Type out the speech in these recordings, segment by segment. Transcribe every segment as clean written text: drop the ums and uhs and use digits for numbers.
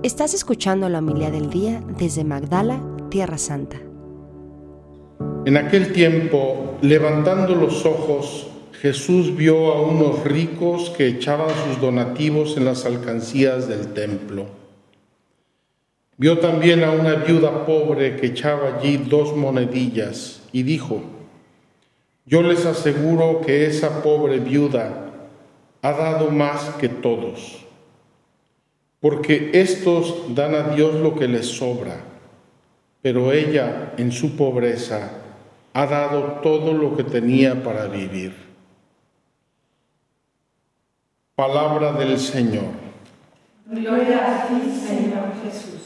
Estás escuchando la homilía del día desde Magdala, Tierra Santa. En aquel tiempo, levantando los ojos, Jesús vio a unos ricos que echaban sus donativos en las alcancías del templo. Vio también a una viuda pobre que echaba allí 2 monedillas y dijo: yo les aseguro que esa pobre viuda ha dado más que todos, porque estos dan a Dios lo que les sobra, pero ella, en su pobreza, ha dado todo lo que tenía para vivir. Palabra del Señor. Gloria a ti, Señor Jesús.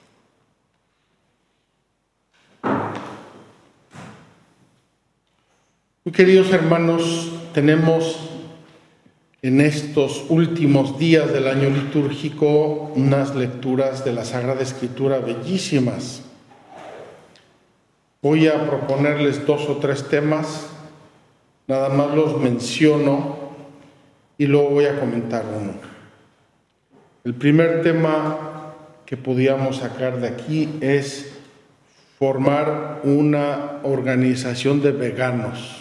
Muy queridos hermanos, tenemos en estos últimos días del año litúrgico unas lecturas de la Sagrada Escritura bellísimas. Voy a proponerles 2 o 3 temas, nada más los menciono y luego voy a comentar uno. El primer tema que podíamos sacar de aquí es formar una organización de veganos.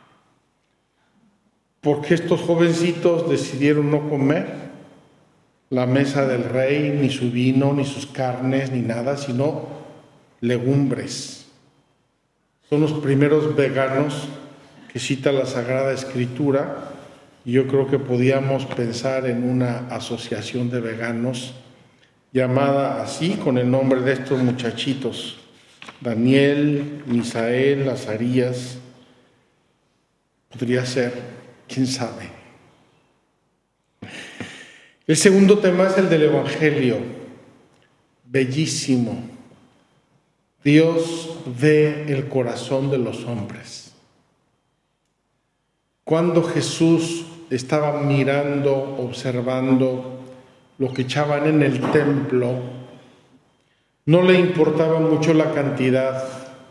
Porque estos jovencitos decidieron no comer la mesa del rey, ni su vino, ni sus carnes, ni nada, sino legumbres. Son los primeros veganos que cita la Sagrada Escritura, y yo creo que podíamos pensar en una asociación de veganos llamada así, con el nombre de estos muchachitos: Daniel, Misael, Azarías. Podría ser. ¿Quién sabe? El segundo tema es el del Evangelio. Bellísimo. Dios ve el corazón de los hombres. Cuando Jesús estaba mirando, observando lo que echaban en el templo, no le importaba mucho la cantidad,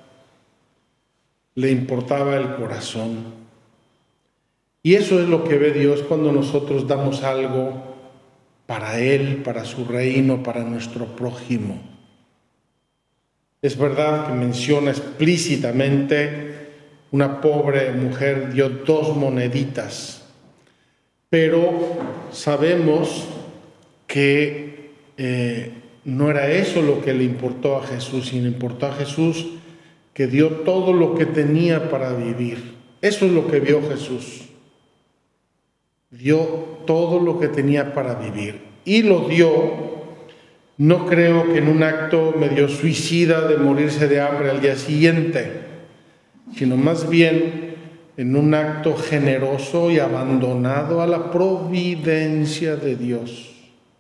le importaba el corazón. Y eso es lo que ve Dios cuando nosotros damos algo para Él, para su reino, para nuestro prójimo. Es verdad que menciona explícitamente una pobre mujer dio 2 moneditas, pero sabemos que no era eso lo que le importó a Jesús, sino importó a Jesús que dio todo lo que tenía para vivir. Eso es lo que vio Jesús. Dio todo lo que tenía para vivir y lo dio, no creo que en un acto medio suicida de morirse de hambre al día siguiente, sino más bien en un acto generoso y abandonado a la providencia de Dios.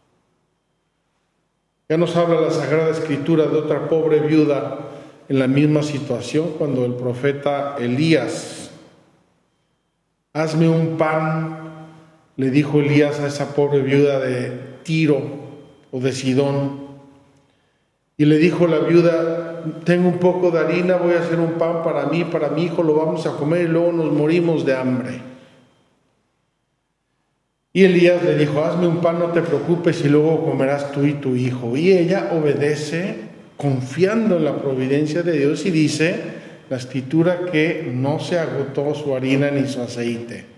Ya nos habla la Sagrada Escritura de otra pobre viuda en la misma situación, cuando el profeta Elías: hazme un pan, le dijo Elías a esa pobre viuda de Tiro o de Sidón. Y le dijo la viuda: tengo un poco de harina, voy a hacer un pan para mí, para mi hijo, lo vamos a comer y luego nos morimos de hambre. Y Elías le dijo: hazme un pan, no te preocupes, y luego comerás tú y tu hijo. Y ella obedece confiando en la providencia de Dios, y dice la Escritura que no se agotó su harina ni su aceite.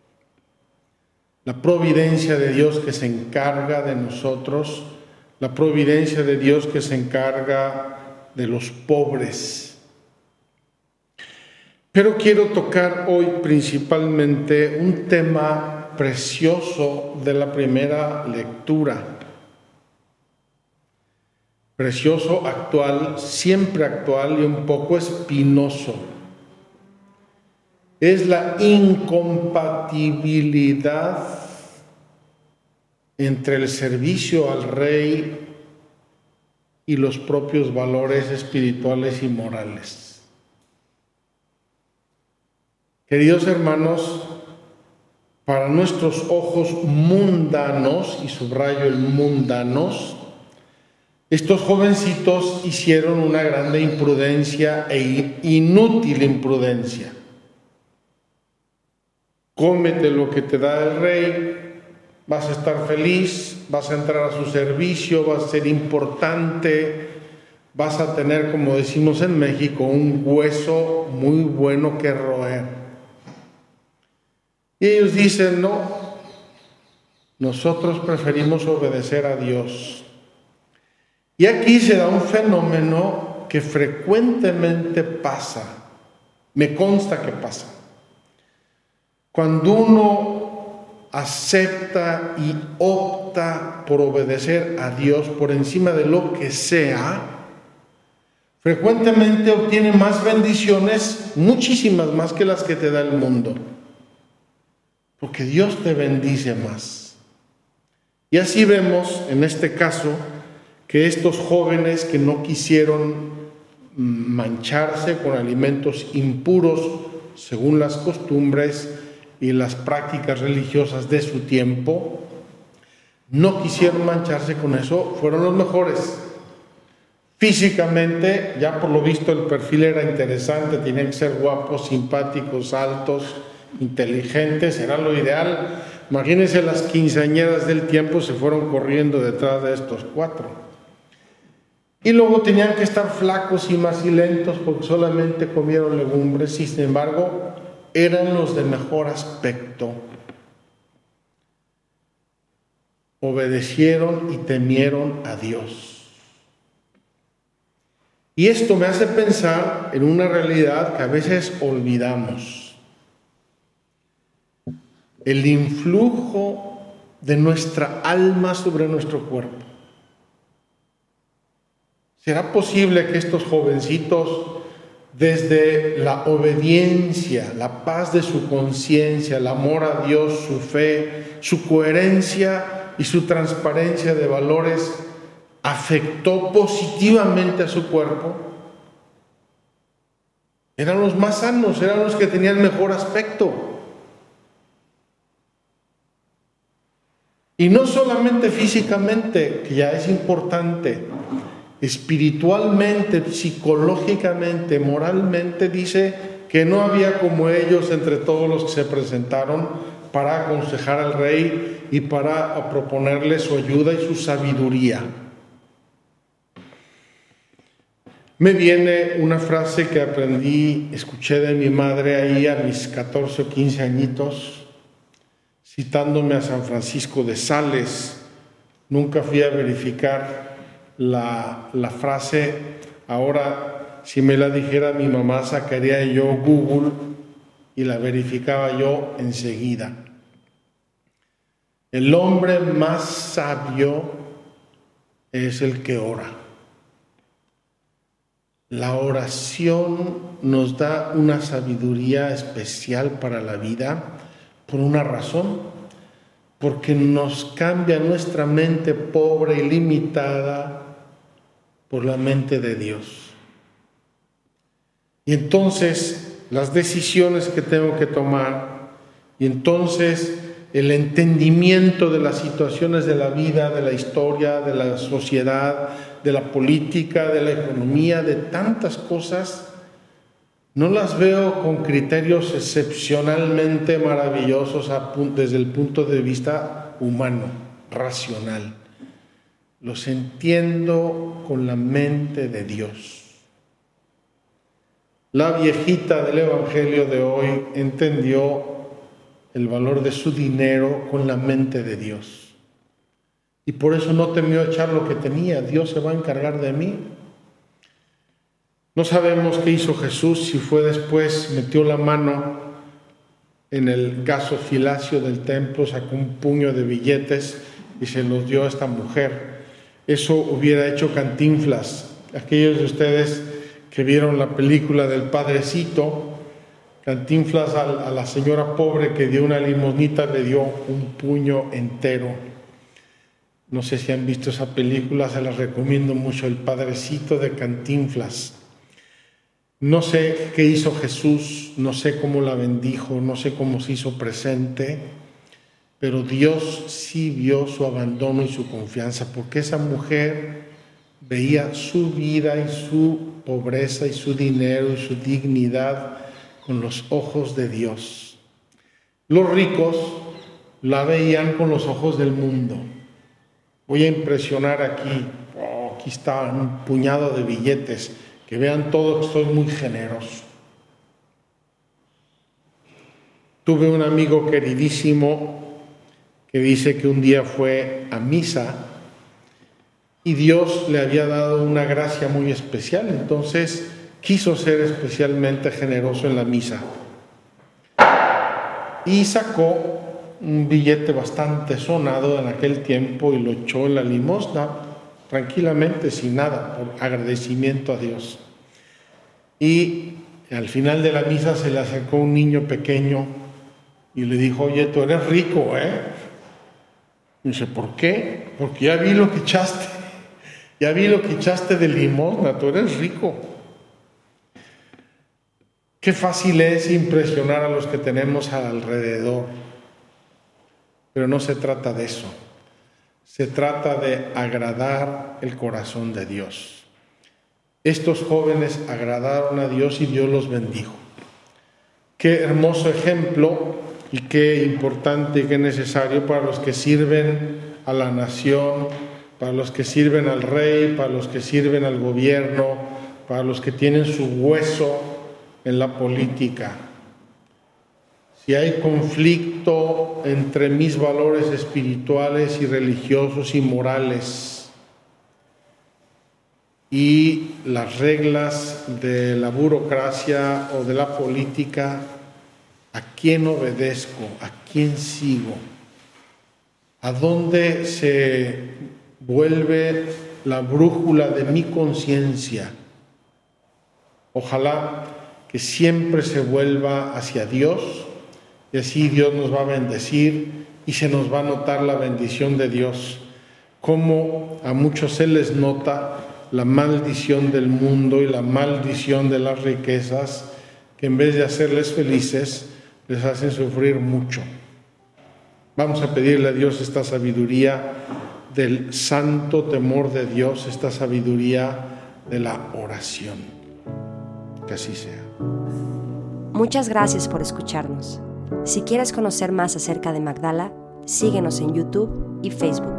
La providencia de Dios que se encarga de nosotros, la providencia de Dios que se encarga de los pobres. Pero quiero tocar hoy principalmente un tema precioso de la primera lectura. Precioso, actual, siempre actual y un poco espinoso. Es la incompatibilidad entre el servicio al Rey y los propios valores espirituales y morales. Queridos hermanos, para nuestros ojos mundanos, y subrayo el mundanos, estos jovencitos hicieron una grande imprudencia e inútil imprudencia. Cómete lo que te da el rey, vas a estar feliz, vas a entrar a su servicio, vas a ser importante, vas a tener, como decimos en México, un hueso muy bueno que roer. Y ellos dicen, no, nosotros preferimos obedecer a Dios. Y aquí se da un fenómeno que frecuentemente pasa, me consta que pasa. Cuando uno acepta y opta por obedecer a Dios por encima de lo que sea, frecuentemente obtiene más bendiciones, muchísimas más que las que te da el mundo. Porque Dios te bendice más. Y así vemos, en este caso, que estos jóvenes que no quisieron mancharse con alimentos impuros según las costumbres y las prácticas religiosas de su tiempo, no quisieron mancharse con eso, fueron los mejores. Físicamente, ya por lo visto el perfil era interesante, tenían que ser guapos, simpáticos, altos, inteligentes, era lo ideal. Imagínense, las quinceañeras del tiempo se fueron corriendo detrás de estos cuatro. Y luego tenían que estar flacos y macilentos porque solamente comieron legumbres y sin embargo eran los de mejor aspecto. Obedecieron y temieron a Dios. Y esto me hace pensar en una realidad que a veces olvidamos. El influjo de nuestra alma sobre nuestro cuerpo. ¿Será posible que estos jovencitos, desde la obediencia, la paz de su conciencia, el amor a Dios, su fe, su coherencia y su transparencia de valores, afectó positivamente a su cuerpo? Eran los más sanos, eran los que tenían mejor aspecto. Y no solamente físicamente, que ya es importante, espiritualmente, psicológicamente, moralmente, dice que no había como ellos entre todos los que se presentaron para aconsejar al rey y para proponerle su ayuda y su sabiduría. Me viene una frase que escuché de mi madre ahí a mis 14 o 15 añitos, citándome a San Francisco de Sales. Nunca fui a verificar la frase. Ahora, si me la dijera mi mamá, sacaría yo Google y la verificaba yo enseguida. El hombre más sabio es el que ora. La oración nos da una sabiduría especial para la vida por una razón, porque nos cambia nuestra mente pobre y limitada por la mente de Dios. Y entonces las decisiones que tengo que tomar, y entonces el entendimiento de las situaciones de la vida, de la historia, de la sociedad, de la política, de la economía, de tantas cosas, no las veo con criterios excepcionalmente maravillosos desde el punto de vista humano, racional. Los entiendo con la mente de Dios. La viejita del Evangelio de hoy entendió el valor de su dinero con la mente de Dios. Y por eso no temió echar lo que tenía. Dios se va a encargar de mí. No sabemos qué hizo Jesús, si fue después, metió la mano en el gasofilacio del templo, sacó un puño de billetes y se los dio a esta mujer. Eso hubiera hecho Cantinflas. Aquellos de ustedes que vieron la película del Padrecito, Cantinflas a la señora pobre que dio una limosnita le dio un puño entero. No sé si han visto esa película, se las recomiendo mucho, El Padrecito de Cantinflas. No sé qué hizo Jesús, no sé cómo la bendijo, no sé cómo se hizo presente, pero Dios sí vio su abandono y su confianza, porque esa mujer veía su vida y su pobreza y su dinero y su dignidad con los ojos de Dios. Los ricos la veían con los ojos del mundo. Voy a impresionar aquí, aquí está un puñado de billetes, que vean todo que estoy muy generoso. Tuve un amigo queridísimo que dice que un día fue a misa y Dios le había dado una gracia muy especial, entonces quiso ser especialmente generoso en la misa. Y sacó un billete bastante sonado en aquel tiempo y lo echó en la limosna, tranquilamente, sin nada, por agradecimiento a Dios. Y al final de la misa se le acercó un niño pequeño y le dijo: oye, tú eres rico, ¿eh? Y dice: ¿por qué? Porque ya vi lo que echaste de limosna, tú eres rico. Qué fácil es impresionar a los que tenemos alrededor, pero no se trata de eso. Se trata de agradar el corazón de Dios. Estos jóvenes agradaron a Dios y Dios los bendijo. Qué hermoso ejemplo y qué importante y qué necesario para los que sirven a la nación, para los que sirven al rey, para los que sirven al gobierno, para los que tienen su hueso en la política. Si hay conflicto entre mis valores espirituales y religiosos y morales y las reglas de la burocracia o de la política, ¿a quién obedezco? ¿A quién sigo? ¿A dónde se vuelve la brújula de mi conciencia? Ojalá que siempre se vuelva hacia Dios, y así Dios nos va a bendecir y se nos va a notar la bendición de Dios. Como a muchos se les nota la maldición del mundo y la maldición de las riquezas, que en vez de hacerles felices, les hacen sufrir mucho. Vamos a pedirle a Dios esta sabiduría del santo temor de Dios, esta sabiduría de la oración. Que así sea. Muchas gracias por escucharnos. Si quieres conocer más acerca de Magdala, síguenos en YouTube y Facebook.